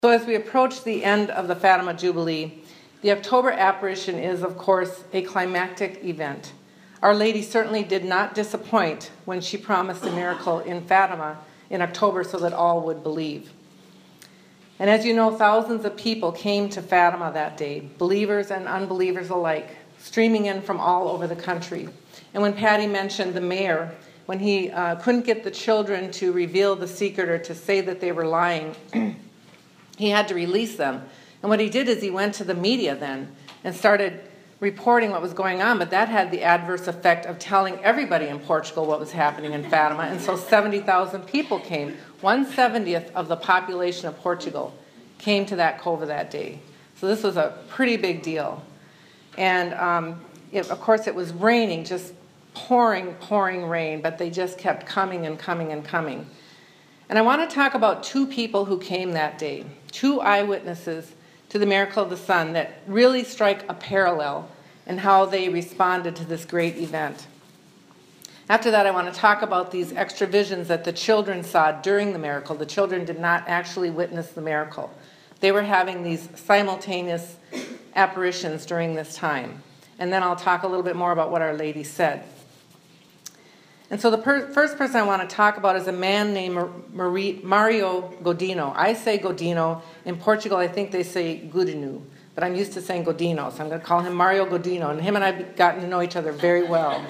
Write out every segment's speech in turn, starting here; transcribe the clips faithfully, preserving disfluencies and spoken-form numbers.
So as we approach the end of the Fatima Jubilee, the October apparition is, of course, a climactic event. Our Lady certainly did not disappoint when she promised a miracle in Fatima in October so that all would believe. And as you know, thousands of people came to Fatima that day, believers and unbelievers alike, streaming in from all over the country. And when Patty mentioned the mayor, when he uh, couldn't get the children to reveal the secret or to say that they were lying, he had to release them. And what he did is he went to the media then and started reporting what was going on, but that had the adverse effect of telling everybody in Portugal what was happening in Fatima, and so seventy thousand people came. one seventieth of the population of Portugal came to that cova that day. So this was a pretty big deal. And um, it, of course it was raining, just pouring, pouring rain, but they just kept coming and coming and coming. And I want to talk about two people who came that day, two eyewitnesses to the miracle of the sun that really strike a parallel in how they responded to this great event. After that, I want to talk about these extra visions that the children saw during the miracle. The children did not actually witness the miracle. They were having these simultaneous apparitions during this time. And then I'll talk a little bit more about what Our Lady said. And so the per- first person I want to talk about is a man named Marie- Mario Godinho. I say Godinho. In Portugal, I think they say Godinho, but I'm used to saying Godinho, so I'm going to call him Mario Godinho. And him and I have gotten to know each other very well.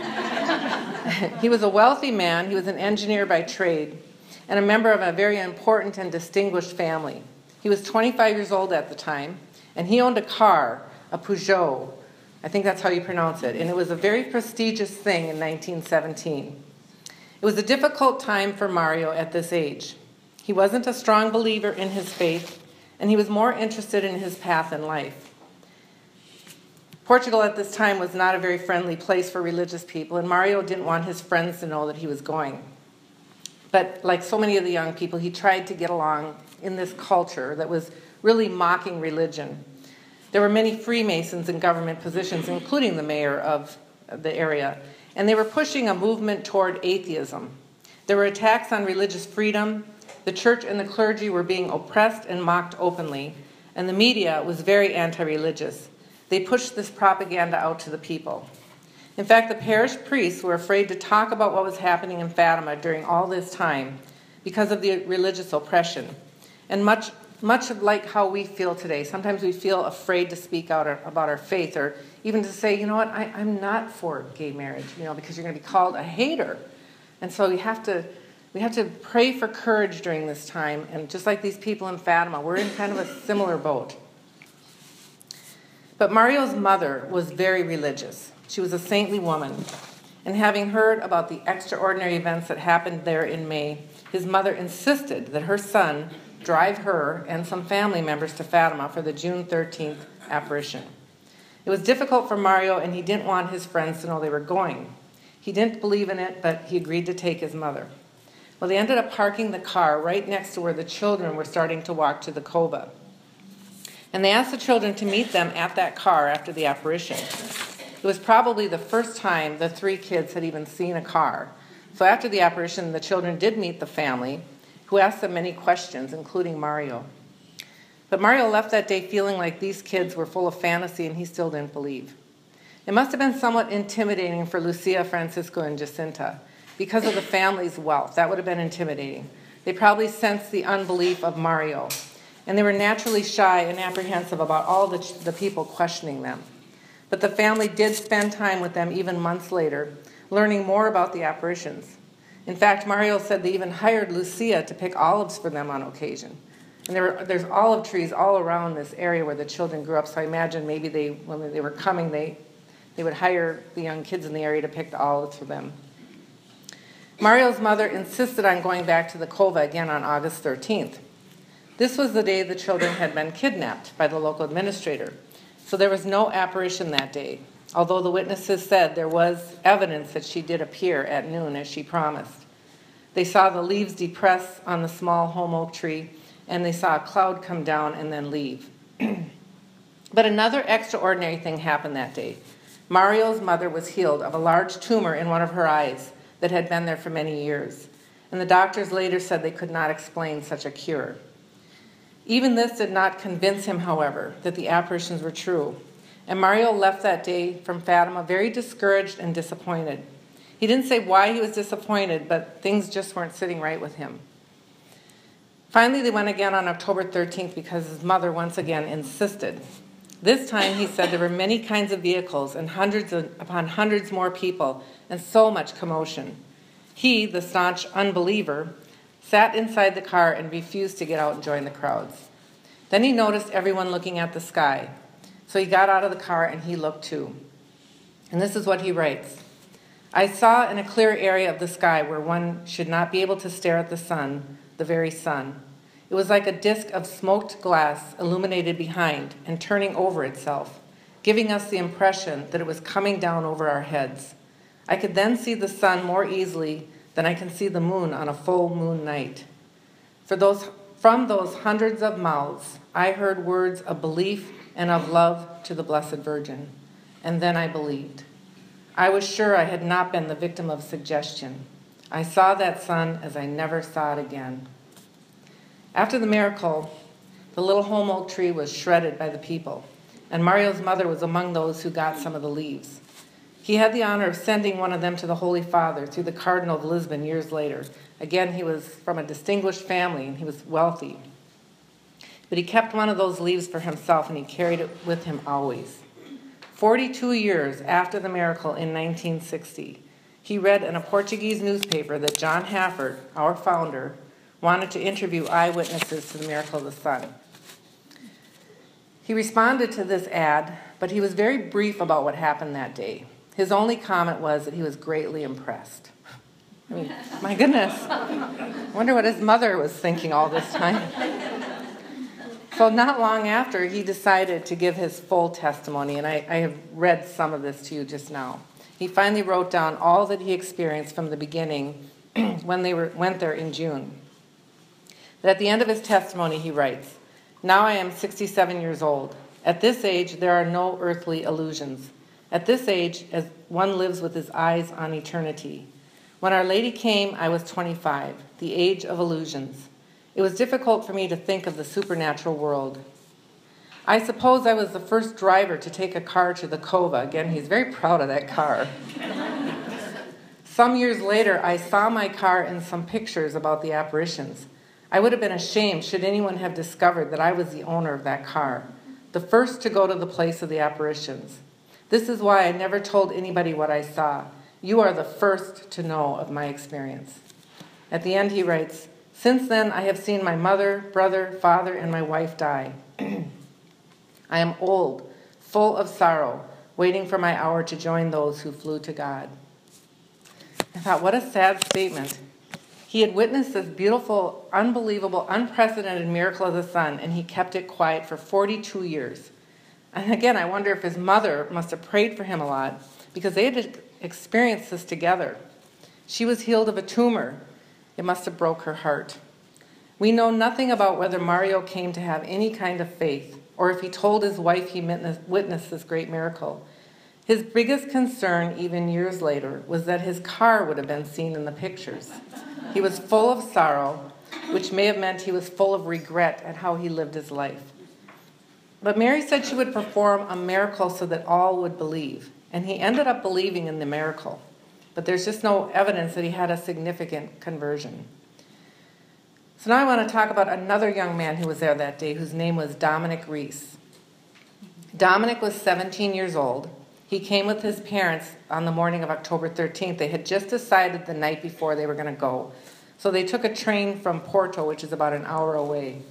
He was a wealthy man. He was an engineer by trade and a member of a very important and distinguished family. He was twenty-five years old at the time, and he owned a car, a Peugeot. I think that's how you pronounce it. And it was a very prestigious thing in nineteen seventeen. It was a difficult time for Mario at this age. He wasn't a strong believer in his faith, and he was more interested in his path in life. Portugal at this time was not a very friendly place for religious people, and Mario didn't want his friends to know that he was going. But like so many of the young people, he tried to get along in this culture that was really mocking religion. There were many Freemasons in government positions, including the mayor of the area, and they were pushing a movement toward atheism. There were attacks on religious freedom. The church and the clergy were being oppressed and mocked openly, and the media was very anti-religious. They pushed this propaganda out to the people. In fact, the parish priests were afraid to talk about what was happening in Fatima during all this time because of the religious oppression. And much, much like how we feel today, sometimes we feel afraid to speak out about our faith, or even to say, you know what, I, I'm not for gay marriage, you know, because you're going to be called a hater. And so we have to we have to pray for courage during this time. And just like these people in Fatima, we're in kind of a similar boat. But Mario's mother was very religious. She was a saintly woman. And having heard about the extraordinary events that happened there in May, his mother insisted that her son drive her and some family members to Fatima for the June thirteenth apparition. It was difficult for Mario, and he didn't want his friends to know they were going. He didn't believe in it, but he agreed to take his mother. Well, they ended up parking the car right next to where the children were starting to walk to the cova. And they asked the children to meet them at that car after the apparition. It was probably the first time the three kids had even seen a car. So after the apparition, the children did meet the family, who asked them many questions, including Mario. But Mario left that day feeling like these kids were full of fantasy, and he still didn't believe. It must have been somewhat intimidating for Lucia, Francisco, and Jacinta because of the family's wealth. That would have been intimidating. They probably sensed the unbelief of Mario, and they were naturally shy and apprehensive about all the, the people questioning them. But the family did spend time with them even months later, learning more about the apparitions. In fact, Mario said they even hired Lucia to pick olives for them on occasion. And there were, there's olive trees all around this area where the children grew up, so I imagine maybe they, when they were coming, they, they would hire the young kids in the area to pick the olives for them. Mario's mother insisted on going back to the cova again on August thirteenth. This was the day the children had been kidnapped by the local administrator, so there was no apparition that day, although the witnesses said there was evidence that she did appear at noon as she promised. They saw the leaves depress on the small holm oak tree, and they saw a cloud come down and then leave. But another extraordinary thing happened that day. Mario's mother was healed of a large tumor in one of her eyes that had been there for many years, and the doctors later said they could not explain such a cure. Even this did not convince him, however, that the apparitions were true, and Mario left that day from Fatima very discouraged and disappointed. He didn't say why he was disappointed, but things just weren't sitting right with him. Finally, they went again on October thirteenth because his mother once again insisted. This time, he said there were many kinds of vehicles and hundreds of, upon hundreds more people and so much commotion. He, the staunch unbeliever, sat inside the car and refused to get out and join the crowds. Then he noticed everyone looking at the sky. So he got out of the car and he looked too. And this is what he writes. I saw in a clear area of the sky where one should not be able to stare at the sun, the very sun. It was like a disk of smoked glass illuminated behind and turning over itself, giving us the impression that it was coming down over our heads. I could then see the sun more easily than I can see the moon on a full moon night. For those, from those hundreds of mouths, I heard words of belief and of love to the Blessed Virgin. And then I believed. I was sure I had not been the victim of suggestion. I saw that sun as I never saw it again. After the miracle, the little holm oak tree was shredded by the people, and Mario's mother was among those who got some of the leaves. He had the honor of sending one of them to the Holy Father through the Cardinal of Lisbon years later. Again, he was from a distinguished family, and he was wealthy. But he kept one of those leaves for himself, and he carried it with him always. Forty-two years after the miracle in nineteen sixty, he read in a Portuguese newspaper that John Hafford, our founder, wanted to interview eyewitnesses to the miracle of the sun. He responded to this ad, but he was very brief about what happened that day. His only comment was that he was greatly impressed. I mean, my goodness. I wonder what his mother was thinking all this time. So not long after, he decided to give his full testimony, and I, I have read some of this to you just now. He finally wrote down all that he experienced from the beginning when they were, went there in June. At the end of his testimony, he writes, now I am sixty-seven years old. At this age, there are no earthly illusions. At this age, as one lives with his eyes on eternity. When Our Lady came, I was twenty-five, the age of illusions. It was difficult for me to think of the supernatural world. I suppose I was the first driver to take a car to the Cova. Again, he's very proud of that car. Some years later, I saw my car in some pictures about the apparitions. I would have been ashamed should anyone have discovered that I was the owner of that car, the first to go to the place of the apparitions. This is why I never told anybody what I saw. You are the first to know of my experience. At the end, he writes, since then, I have seen my mother, brother, father, and my wife die. I am old, full of sorrow, waiting for my hour to join those who flew to God. I thought, what a sad statement. He had witnessed this beautiful, unbelievable, unprecedented miracle of the sun, and he kept it quiet for forty-two years. And again, I wonder if his mother must have prayed for him a lot, because they had experienced this together. She was healed of a tumor. It must have broke her heart. We know nothing about whether Mario came to have any kind of faith, or if he told his wife he witnessed this great miracle. His biggest concern, even years later, was that his car would have been seen in the pictures. He was full of sorrow, which may have meant he was full of regret at how he lived his life. But Mary said she would perform a miracle so that all would believe, and he ended up believing in the miracle. But there's just no evidence that he had a significant conversion. So now I want to talk about another young man who was there that day, whose name was Dominic Reese. Dominic was seventeen years old. He came with his parents on the morning of October thirteenth. They had just decided the night before they were going to go. So they took a train from Porto, which is about an hour away.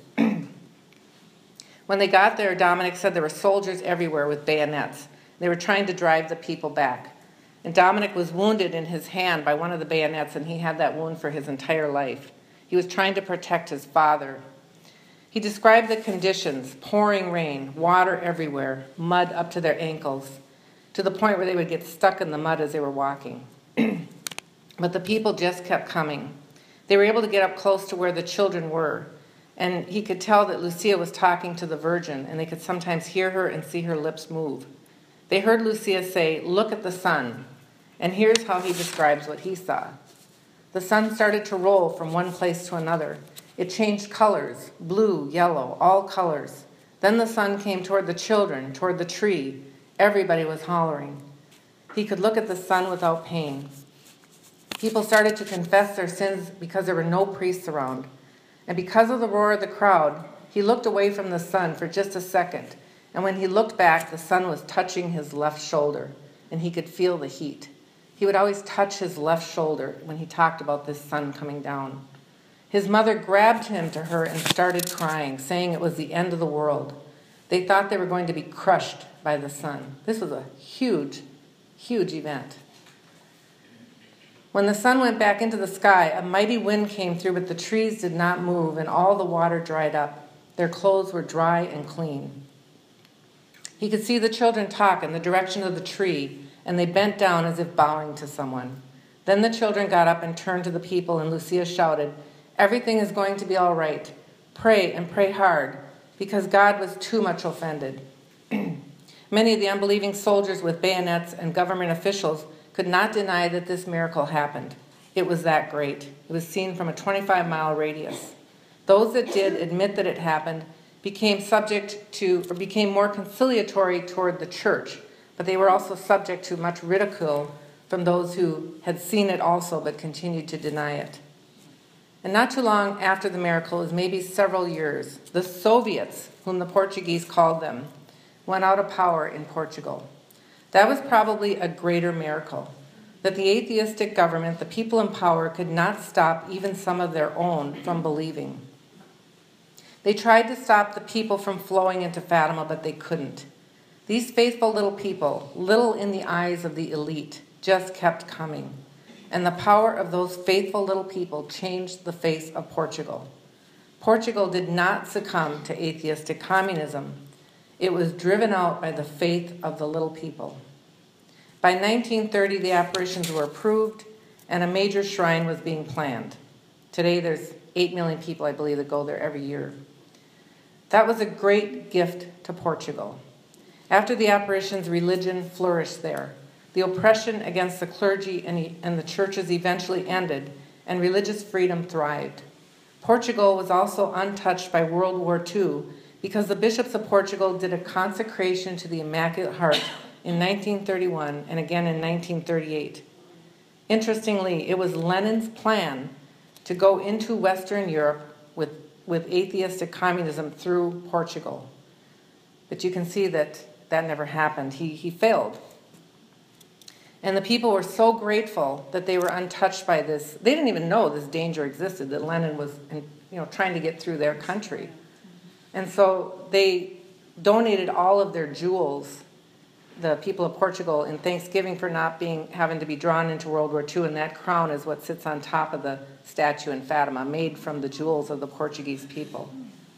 When they got there, Dominic said there were soldiers everywhere with bayonets. They were trying to drive the people back. And Dominic was wounded in his hand by one of the bayonets, and he had that wound for his entire life. He was trying to protect his father. He described the conditions: pouring rain, water everywhere, mud up to their ankles, to the point where they would get stuck in the mud as they were walking. But the people just kept coming. They were able to get up close to where the children were, and he could tell that Lucia was talking to the Virgin, and they could sometimes hear her and see her lips move. They heard Lucia say, "Look at the sun." And here's how he describes what he saw. The sun started to roll from one place to another. It changed colors, blue, yellow, all colors. Then the sun came toward the children, toward the tree. Everybody was hollering. He could look at the sun without pain. People started to confess their sins because there were no priests around. And because of the roar of the crowd, he looked away from the sun for just a second. And when he looked back, the sun was touching his left shoulder, and he could feel the heat. He would always touch his left shoulder when he talked about this sun coming down. His mother grabbed him to her and started crying, saying it was the end of the world. They thought they were going to be crushed by the sun. This was a huge, huge event. When the sun went back into the sky, a mighty wind came through, but the trees did not move, and all the water dried up. Their clothes were dry and clean. He could see the children talk in the direction of the tree, and they bent down as if bowing to someone. Then the children got up and turned to the people, and Lucia shouted, "Everything is going to be all right. Pray and pray hard," because God was too much offended. Many of the unbelieving soldiers with bayonets and government officials could not deny that this miracle happened. It was that great. It was seen from a twenty-five mile radius. Those that did admit that it happened became subject to, or became more conciliatory toward the church, but they were also subject to much ridicule from those who had seen it also but continued to deny it. And not too long after the miracle, it was maybe several years, the Soviets, whom the Portuguese called them, went out of power in Portugal. That was probably a greater miracle, that the atheistic government, the people in power, could not stop even some of their own from believing. They tried to stop the people from flowing into Fatima, but they couldn't. These faithful little people, little in the eyes of the elite, just kept coming. And the power of those faithful little people changed the face of Portugal. Portugal did not succumb to atheistic communism. It was driven out by the faith of the little people. By nineteen thirty, the apparitions were approved, and a major shrine was being planned. Today, there's eight million people, I believe, that go there every year. That was a great gift to Portugal. After the apparitions, religion flourished there. The oppression against the clergy and, and the churches eventually ended, and religious freedom thrived. Portugal was also untouched by World War Two because the bishops of Portugal did a consecration to the Immaculate Heart in nineteen thirty-one and again in nineteen thirty-eight. Interestingly, it was Lenin's plan to go into Western Europe with, with atheistic communism through Portugal. But you can see that that never happened. He, he failed. And the people were so grateful that they were untouched by this. They didn't even know this danger existed, that Lenin was you know, trying to get through their country. And so they donated all of their jewels, the people of Portugal, in thanksgiving for not being having to be drawn into World War Two, and that crown is what sits on top of the statue in Fatima, made from the jewels of the Portuguese people.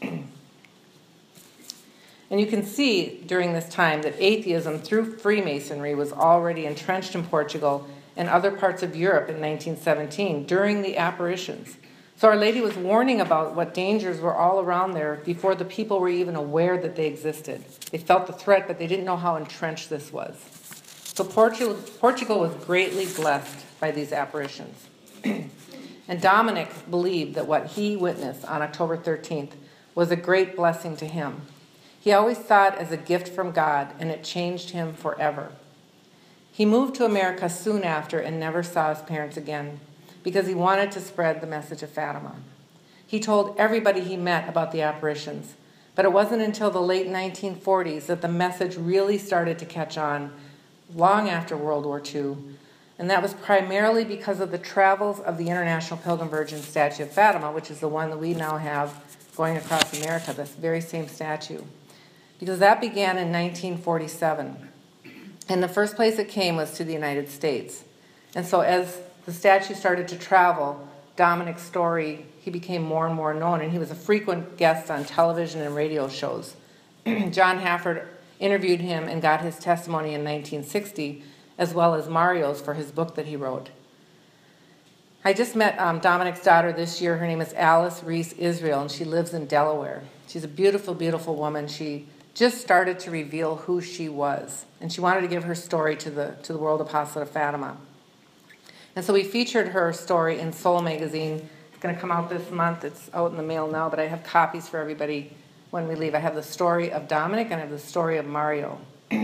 And you can see during this time that atheism through Freemasonry was already entrenched in Portugal and other parts of Europe in nineteen seventeen during the apparitions. So Our Lady was warning about what dangers were all around there before the people were even aware that they existed. They felt the threat, but they didn't know how entrenched this was. So Portugal, Portugal was greatly blessed by these apparitions. And Dominic believed that what he witnessed on October thirteenth was a great blessing to him. He always saw it as a gift from God, and it changed him forever. He moved to America soon after and never saw his parents again because he wanted to spread the message of Fatima. He told everybody he met about the apparitions, but it wasn't until the late nineteen forties that the message really started to catch on, long after World War Two, and that was primarily because of the travels of the International Pilgrim Virgin statue of Fatima, which is the one that we now have going across America, this very same statue. Because that began in nineteen forty-seven. And the first place it came was to the United States. And so as the statue started to travel, Dominic's story, he became more and more known, and he was a frequent guest on television and radio shows. John Hafford interviewed him and got his testimony in nineteen sixty, as well as Mario's for his book that he wrote. I just met um, Dominic's daughter this year. Her name is Alice Reese Israel, and she lives in Delaware. She's a beautiful, beautiful woman. She just started to reveal who she was, and she wanted to give her story to the to the World Apostolate of Fatima. And so we featured her story in Soul magazine going to come out this month. It's out in the mail now, but I have copies for everybody when we leave. I have the story of Dominic and I have the story of Mario.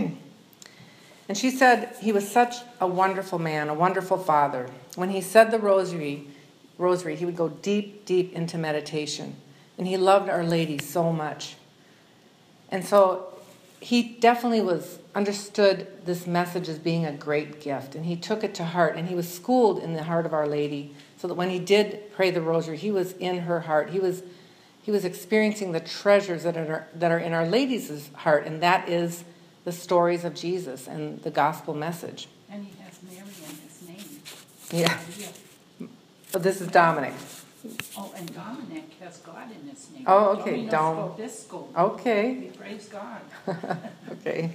And she said he was such a wonderful man, a wonderful father. When he said the rosary, rosary, he would go deep, deep into meditation. And he loved Our Lady so much. And so he definitely was understood this message as being a great gift. And he took it to heart. And he was schooled in the heart of Our Lady, so that when he did pray the rosary, he was in her heart. He was he was experiencing the treasures that are, that are in Our Lady's heart. And that is the stories of Jesus and the gospel message. And he has Mary in his name. Yeah. But this is Dominic. Oh, and Dominic has God in his name. Oh, okay. Dom. Okay. Praise God. Okay.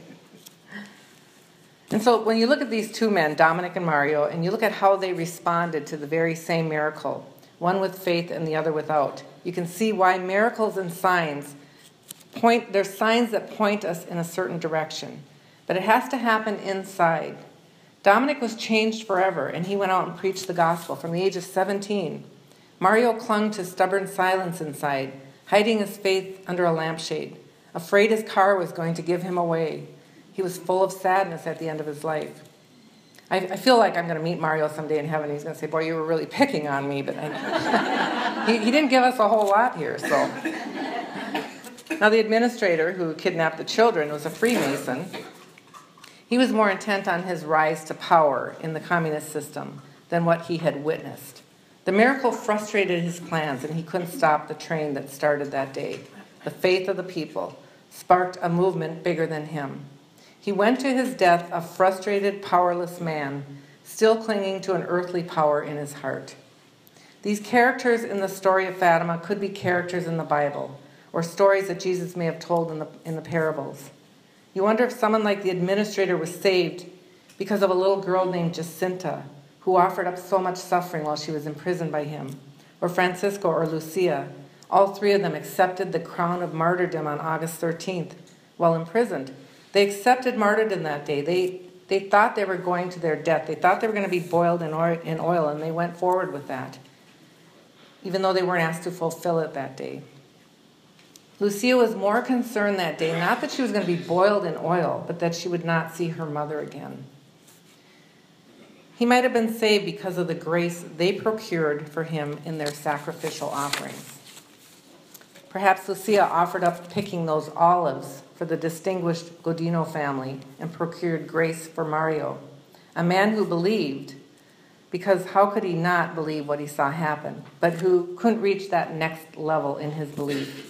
And so when you look at these two men, Dominic and Mario, and you look at how they responded to the very same miracle, one with faith and the other without, you can see why miracles and signs point, they're signs that point us in a certain direction. But it has to happen inside. Dominic was changed forever, and he went out and preached the gospel from the age of seventeen. Mario clung to stubborn silence inside, hiding his faith under a lampshade, afraid his car was going to give him away. He was full of sadness at the end of his life. I, I feel like I'm going to meet Mario someday in heaven. He's going to say, boy, you were really picking on me, but I, he, he didn't give us a whole lot here, so... Now, the administrator who kidnapped the children was a Freemason. He was more intent on his rise to power in the communist system than what he had witnessed. The miracle frustrated his plans, and he couldn't stop the train that started that day. The faith of the people sparked a movement bigger than him. He went to his death a frustrated, powerless man, still clinging to an earthly power in his heart. These characters in the story of Fatima could be characters in the Bible, or stories that Jesus may have told in the, in the parables. You wonder if someone like the administrator was saved because of a little girl named Jacinta, who offered up so much suffering while she was imprisoned by him, or Francisco or Lucia. All three of them accepted the crown of martyrdom on August thirteenth while imprisoned. They accepted martyrdom that day. They, they thought they were going to their death. They thought they were going to be boiled in oil, in oil, and they went forward with that, even though they weren't asked to fulfill it that day. Lucia was more concerned that day, not that she was going to be boiled in oil, but that she would not see her mother again. He might have been saved because of the grace they procured for him in their sacrificial offerings. Perhaps Lucia offered up picking those olives for the distinguished Godino family and procured grace for Mario, a man who believed, because how could he not believe what he saw happen, but who couldn't reach that next level in his belief.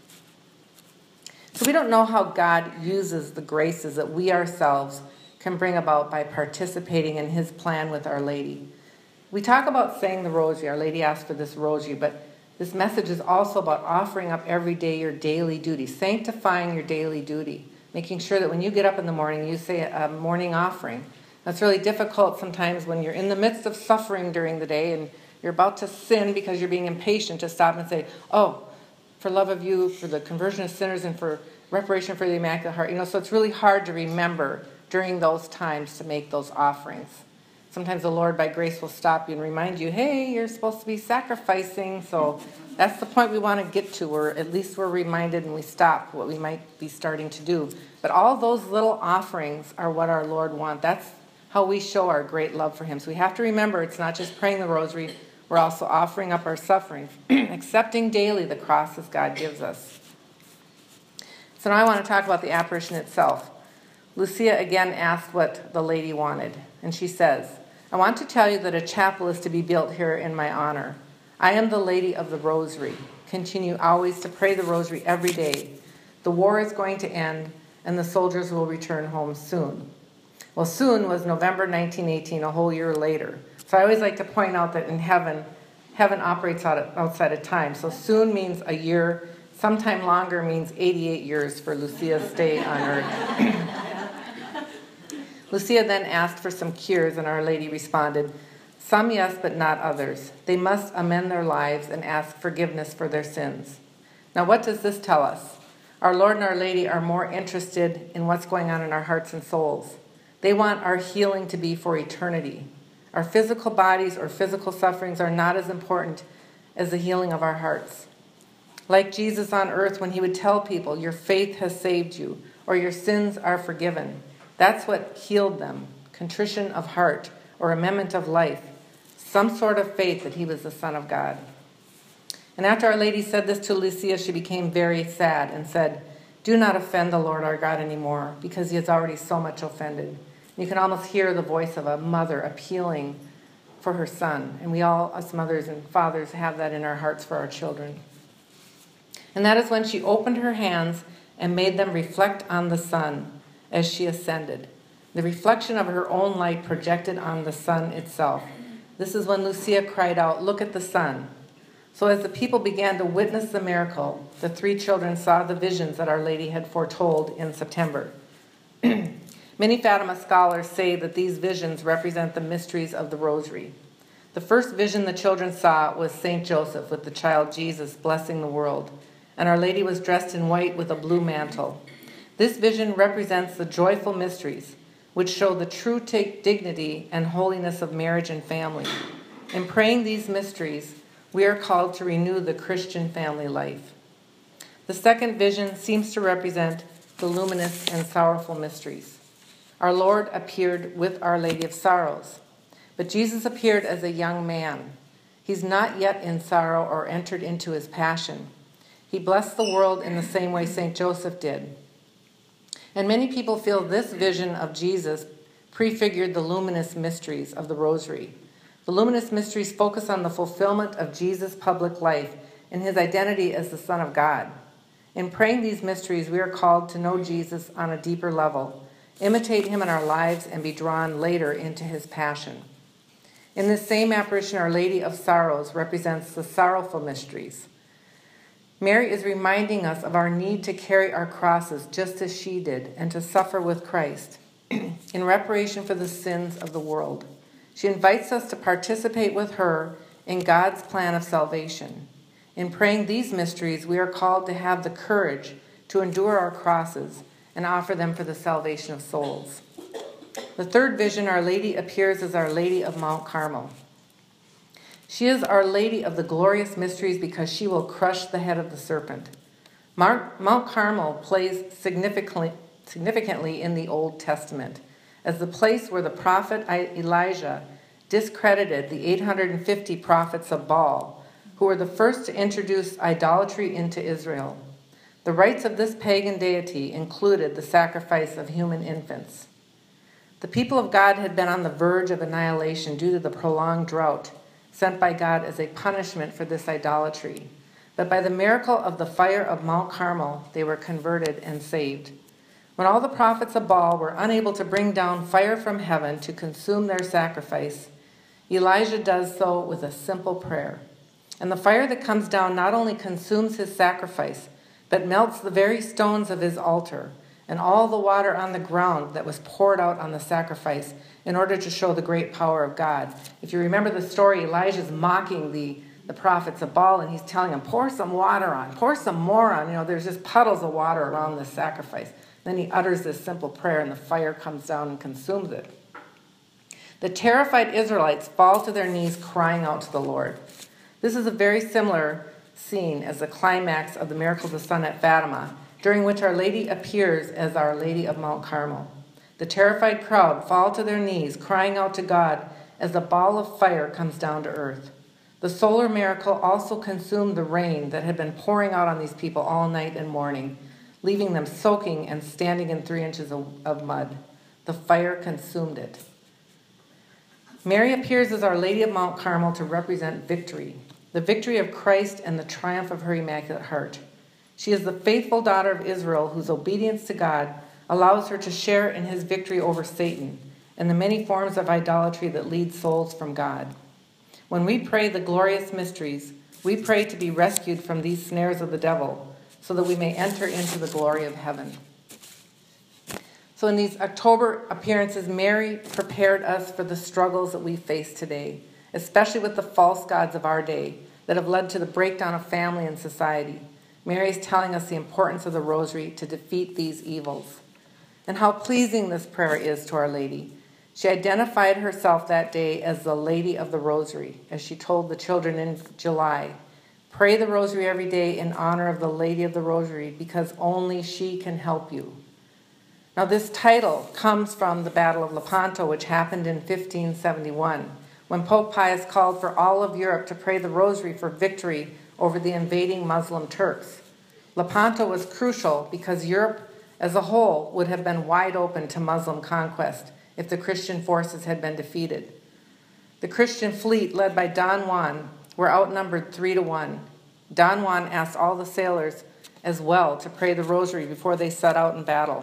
So we don't know how God uses the graces that we ourselves can bring about by participating in his plan with Our Lady. We talk about saying the rosary. Our Lady asked for this rosary, but this message is also about offering up every day your daily duty, sanctifying your daily duty, making sure that when you get up in the morning, you say a morning offering. That's really difficult sometimes when you're in the midst of suffering during the day and you're about to sin because you're being impatient to stop and say, oh, for love of you, for the conversion of sinners, and for reparation for the Immaculate Heart. You know, so it's really hard to remember during those times to make those offerings. Sometimes the Lord, by grace, will stop you and remind you, hey, you're supposed to be sacrificing. So that's the point we want to get to, where at least we're reminded and we stop what we might be starting to do. But all those little offerings are what our Lord wants. That's how we show our great love for him. So we have to remember it's not just praying the rosary, we're also offering up our sufferings, accepting daily the crosses God gives us. So now I want to talk about the apparition itself. Lucia again asked what the lady wanted, and she says, I want to tell you that a chapel is to be built here in my honor. I am the Lady of the Rosary. Continue always to pray the rosary every day. The war is going to end, and the soldiers will return home soon. Well, soon was November nineteen eighteen, a whole year later. So I always like to point out that in heaven, heaven operates outside of time. So soon means a year. Sometime longer means eighty-eight years for Lucia's stay on earth. Lucia then asked for some cures, and Our Lady responded, some yes, but not others. They must amend their lives and ask forgiveness for their sins. Now, what does this tell us? Our Lord and Our Lady are more interested in what's going on in our hearts and souls. They want our healing to be for eternity. Our physical bodies or physical sufferings are not as important as the healing of our hearts. Like Jesus on earth when he would tell people, your faith has saved you, or your sins are forgiven. That's what healed them, contrition of heart or amendment of life, some sort of faith that he was the Son of God. And after Our Lady said this to Lucia, she became very sad and said, do not offend the Lord our God anymore, because he is already so much offended. You can almost hear the voice of a mother appealing for her son. And we all, us mothers and fathers, have that in our hearts for our children. And that is when she opened her hands and made them reflect on the sun as she ascended. The reflection of her own light projected on the sun itself. This is when Lucia cried out, look at the sun. So as the people began to witness the miracle, the three children saw the visions that Our Lady had foretold in September. Many Fatima scholars say that these visions represent the mysteries of the Rosary. The first vision the children saw was Saint Joseph with the child Jesus blessing the world, and Our Lady was dressed in white with a blue mantle. This vision represents the joyful mysteries, which show the true dignity and holiness of marriage and family. In praying these mysteries, we are called to renew the Christian family life. The second vision seems to represent the luminous and sorrowful mysteries. Our Lord appeared with Our Lady of Sorrows, but Jesus appeared as a young man. He's not yet in sorrow or entered into his passion. He blessed the world in the same way Saint Joseph did. And many people feel this vision of Jesus prefigured the luminous mysteries of the Rosary. The luminous mysteries focus on the fulfillment of Jesus' public life and his identity as the Son of God. In praying these mysteries, we are called to know Jesus on a deeper level, imitate him in our lives, and be drawn later into his passion. In this same apparition, Our Lady of Sorrows represents the sorrowful mysteries. Mary is reminding us of our need to carry our crosses just as she did and to suffer with Christ in reparation for the sins of the world. She invites us to participate with her in God's plan of salvation. In praying these mysteries, we are called to have the courage to endure our crosses and offer them for the salvation of souls. The third vision, Our Lady appears as Our Lady of Mount Carmel. She is Our Lady of the glorious mysteries because she will crush the head of the serpent. Mount Carmel plays significantly, significantly in the Old Testament as the place where the prophet Elijah discredited the eight hundred fifty prophets of Baal, who were the first to introduce idolatry into Israel. The rites of this pagan deity included the sacrifice of human infants. The people of God had been on the verge of annihilation due to the prolonged drought sent by God as a punishment for this idolatry. But by the miracle of the fire of Mount Carmel, they were converted and saved. When all the prophets of Baal were unable to bring down fire from heaven to consume their sacrifice, Elijah does so with a simple prayer. And the fire that comes down not only consumes his sacrifice, but melts the very stones of his altar and all the water on the ground that was poured out on the sacrifice in order to show the great power of God. If you remember the story, Elijah's mocking the, the prophets of Baal, and he's telling them, pour some water on, pour some more on. You know, there's just puddles of water around this sacrifice. Then he utters this simple prayer, and the fire comes down and consumes it. The terrified Israelites fall to their knees crying out to the Lord. This is a very similar scene as the climax of the Miracle of the Sun at Fatima, during which Our Lady appears as Our Lady of Mount Carmel. The terrified crowd fall to their knees, crying out to God as a ball of fire comes down to earth. The solar miracle also consumed the rain that had been pouring out on these people all night and morning, leaving them soaking and standing in three inches of, of mud. The fire consumed it. Mary appears as Our Lady of Mount Carmel to represent victory, the victory of Christ and the triumph of her Immaculate Heart. She is the faithful daughter of Israel whose obedience to God allows her to share in his victory over Satan and the many forms of idolatry that lead souls from God. When we pray the glorious mysteries, we pray to be rescued from these snares of the devil so that we may enter into the glory of heaven. So in these October appearances, Mary prepared us for the struggles that we face today, especially with the false gods of our day that have led to the breakdown of family and society. Mary is telling us the importance of the Rosary to defeat these evils. And how pleasing this prayer is to Our Lady. She identified herself that day as the Lady of the Rosary, as she told the children in July. Pray the rosary every day in honor of the Lady of the Rosary, because only she can help you. Now, this title comes from the Battle of Lepanto, which happened in fifteen seventy-one, when Pope Pius called for all of Europe to pray the rosary for victory over the invading Muslim Turks. Lepanto was crucial because Europe as a whole would have been wide open to Muslim conquest if the Christian forces had been defeated. The Christian fleet, led by Don Juan, were outnumbered three to one. Don Juan asked all the sailors as well to pray the rosary before they set out in battle.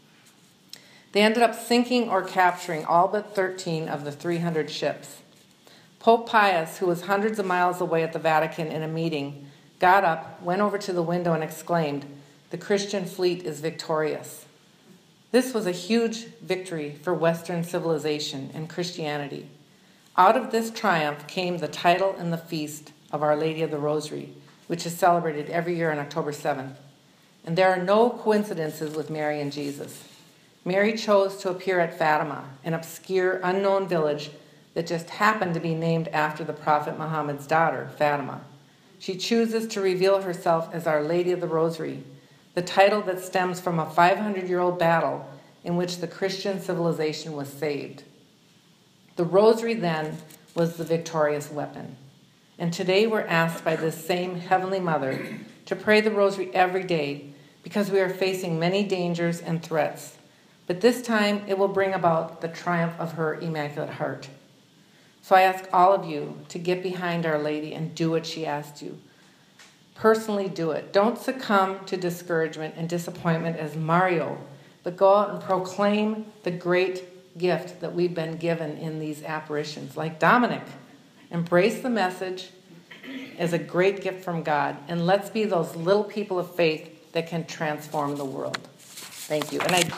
They ended up sinking or capturing all but thirteen of the three hundred ships. Pope Pius, who was hundreds of miles away at the Vatican in a meeting, got up, went over to the window, and exclaimed, "The Christian fleet is victorious." This was a huge victory for Western civilization and Christianity. Out of this triumph came the title and the feast of Our Lady of the Rosary, which is celebrated every year on October seventh. And there are no coincidences with Mary and Jesus. Mary chose to appear at Fatima, an obscure, unknown village that just happened to be named after the Prophet Muhammad's daughter, Fatima. She chooses to reveal herself as Our Lady of the Rosary, the title that stems from a five hundred year old battle in which the Christian civilization was saved. The rosary then was the victorious weapon. And today we're asked by this same Heavenly Mother to pray the rosary every day because we are facing many dangers and threats. But this time it will bring about the triumph of her Immaculate Heart. So I ask all of you to get behind Our Lady and do what she asked you. Personally do it. Don't succumb to discouragement and disappointment as Mario, but go out and proclaim the great gift that we've been given in these apparitions. Like Dominic, embrace the message as a great gift from God, and let's be those little people of faith that can transform the world. Thank you. And I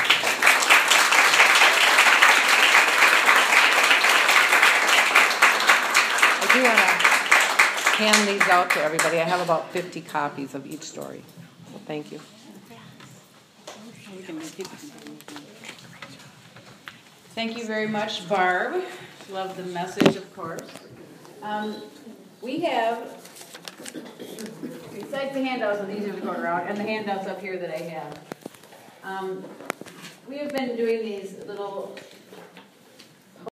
I do want to hand these out to everybody. I have about fifty copies of each story. So thank you. Thank you very much, Barb. Love the message, of course. Um, we have, besides the handouts, and these are going around, and the handouts up here that I have, um, we have been doing these little